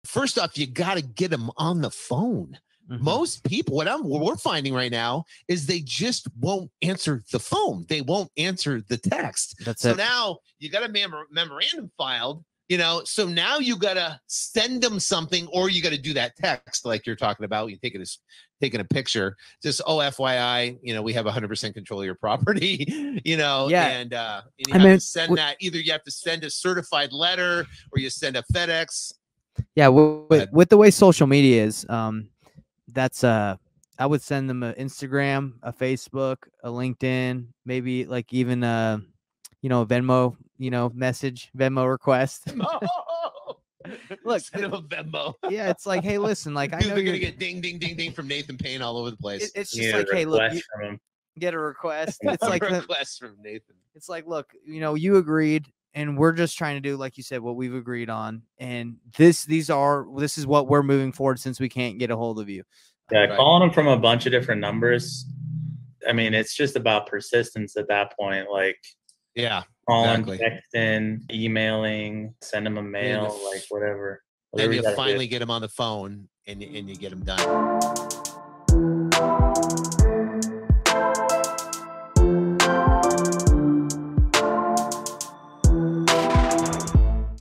first off, you got to get them on the phone. Most people, what we're finding right now is they just won't answer the phone. They won't answer the text. So now you got a memorandum filed, you know, so now you got to send them something, or you got to do that text like you're talking about. You take it as taking a picture, just, oh, FYI, you know, we have 100% control of your property, you know, and you have to send that. Either you have to send a certified letter or you send a FedEx. Yeah. With the way social media is, that's I would send them an Instagram, a Facebook, a LinkedIn, maybe like even a Venmo, message, Venmo request. Look, send them a Venmo. Yeah, it's like, hey, listen, like I know they're gonna get ding, ding, ding, ding from Nathan Payne all over the place. It's just like, hey, look, get a request. It's like a request from Nathan. It's like, look, you agreed. And we're just trying to do, like you said, what we've agreed on. And this is what we're moving forward since we can't get a hold of you. Yeah, calling them from a bunch of different numbers. I mean, it's just about persistence at that point. Like, calling, texting, emailing, send them a mail, like whatever. Then you finally get them on the phone and you get them done.